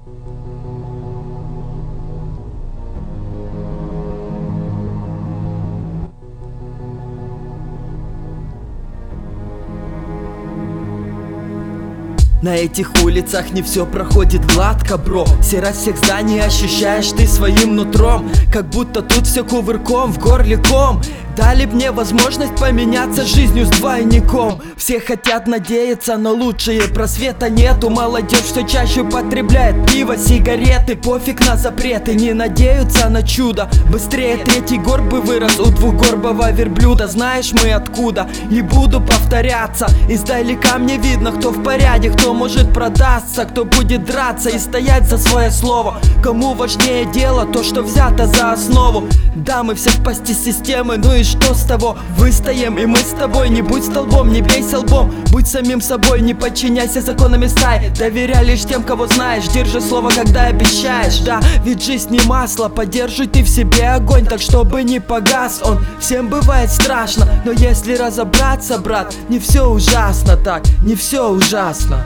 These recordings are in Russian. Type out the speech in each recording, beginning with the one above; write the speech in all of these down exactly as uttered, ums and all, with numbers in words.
На этих улицах не все проходит гладко, бро. Серость всех зданий ощущаешь ты своим нутром, как будто тут все кувырком, в горле ком. Дали мне возможность поменяться жизнью с двойником. Все хотят надеяться, но лучшее просвета нету. Молодежь все чаще употребляет пиво, сигареты. Пофиг на запреты, не надеются на чудо. Быстрее третий горб бы вырос у двухгорбого верблюда. Знаешь мы откуда, и буду повторяться. Издалека мне видно, кто в порядке, кто может продастся, кто будет драться и стоять за свое слово. Кому важнее дело, то, что взято за основу. Да, мы все в пасти системы, ну и что с того? Выстоим и мы с тобой. Не будь столбом, не бейся лбом, будь самим собой, не подчиняйся законам стаи. Доверяй лишь тем, кого знаешь, держи слово, когда обещаешь. Да, ведь жизнь не масло, поддерживай ты в себе огонь, так чтобы не погас он. Всем бывает страшно, но если разобраться, брат, не все ужасно так, не все ужасно.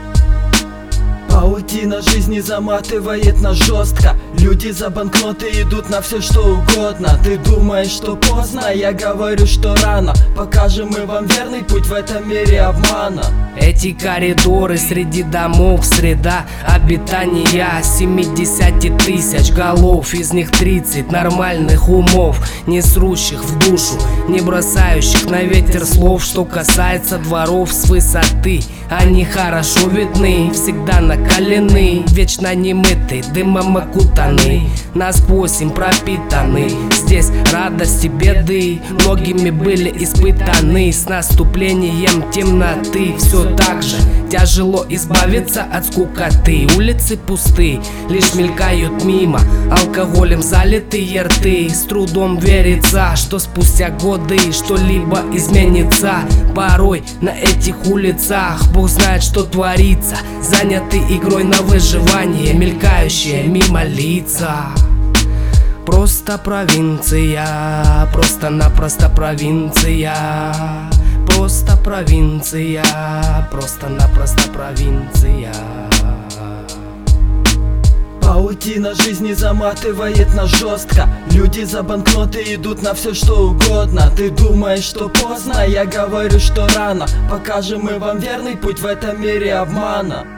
Паутина жизни заматывает нас жестко. Люди за банкноты идут на все что угодно. Ты думаешь, что поздно, я говорю, что рано. Покажем мы вам верный путь в этом мире обмана. Эти коридоры среди домов, среда обитания семьдесят тысяч голов. Из них тридцать нормальных умов, не срущих в душу, не бросающих на ветер слов. Что касается дворов с высоты, они хорошо видны, всегда накалены, вечно немыты, дымом окутаны, насквозь им пропитаны. Здесь радости, беды многими были испытаны. С наступлением темноты все так же тяжело избавиться от скукоты. Улицы пусты, лишь мелькают мимо алкоголем залитые рты. С трудом верится, что спустя годы что-либо изменится. Порой на этих улицах Бог знает, что творится. Заняты игрой на выживание мелькающие мимо лица. Просто провинция, просто-напросто провинция. Просто провинция, просто-напросто провинция. Паутина жизни заматывает нас жестко. Люди за банкноты идут на все что угодно. Ты думаешь, что поздно, я говорю, что рано. Покажем мы вам верный путь в этом мире обмана.